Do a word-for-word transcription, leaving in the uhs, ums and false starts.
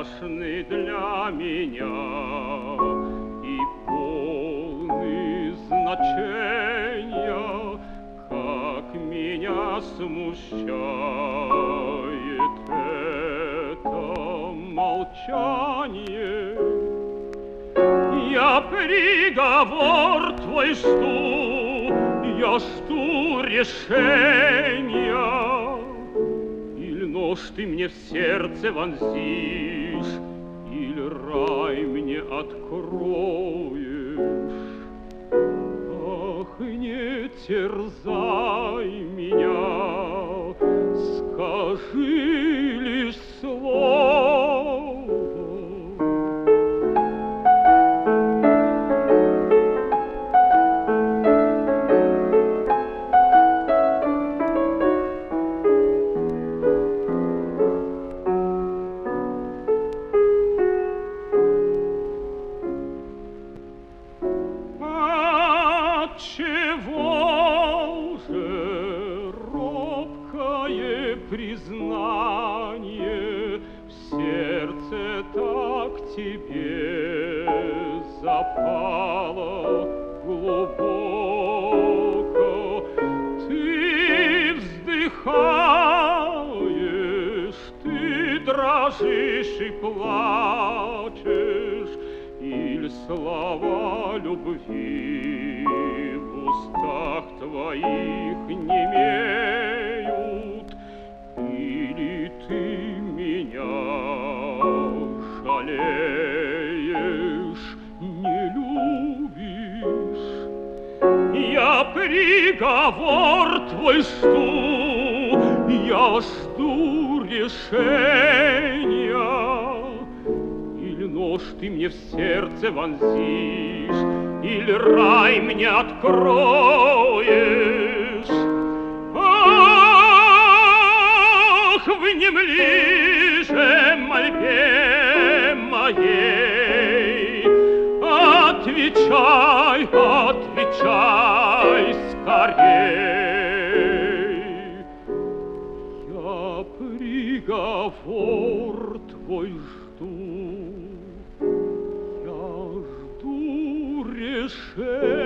страшный для меня и полный значения, как меня смущает это молчание. Я приговор твой жду, я жду решения. Иль нож ты мне в сердце вонзишь, иль рай мне откроешь. Ах, не терзай меня, скажи лишь слово. Чего же робкое признание в сердце так тебе запало глубоко? Ты вздыхаешь, ты дрожишь и плачешь, иль слова любви в устах твоих немеют, или ты меня жалеешь, не любишь? Я приговор твой жду, я жду решения. Или нож ты мне в сердце вонзишь, или рай мне откроешь. Ах, внемли же мольбе моей, отвечай, отвечай скорей. Я приговор твой жду, я жду решения.